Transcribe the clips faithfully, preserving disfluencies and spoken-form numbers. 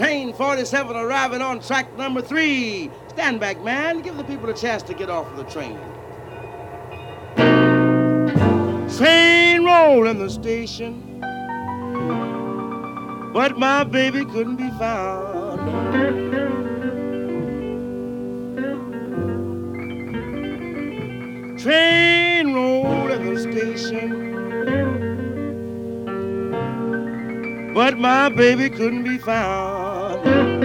Train forty-seven arriving on track number three. Stand back, man. Give the people a chance to get off of the train. Train rolling the station, but my baby couldn't be found. Train rolling the station, but my baby couldn't be found.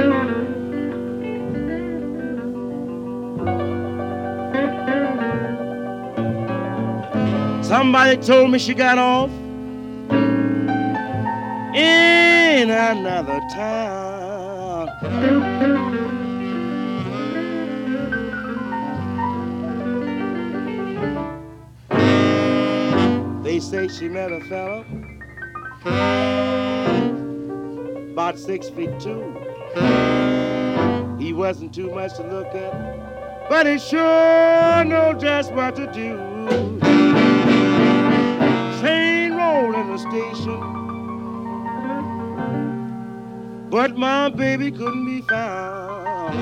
Somebody told me she got off in another town. They say she met a fella about six feet two. He wasn't too much to look at, but he sure know just what to do. Train rolling the station, but my baby couldn't be found.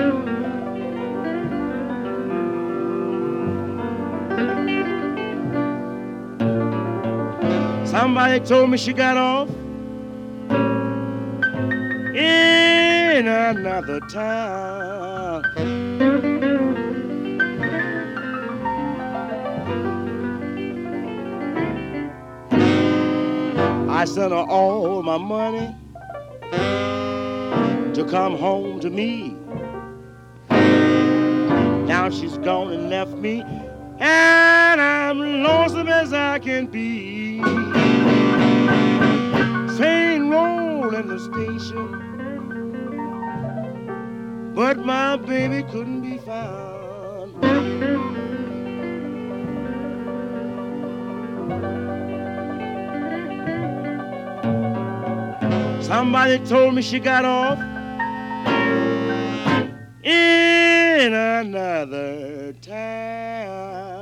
Somebody told me she got off in another town. I sent her all my money to come home to me. Now she's gone and left me, and I'm lonesome as I can be. Train rolling the station, but my baby couldn't be found. Somebody told me she got off in another town.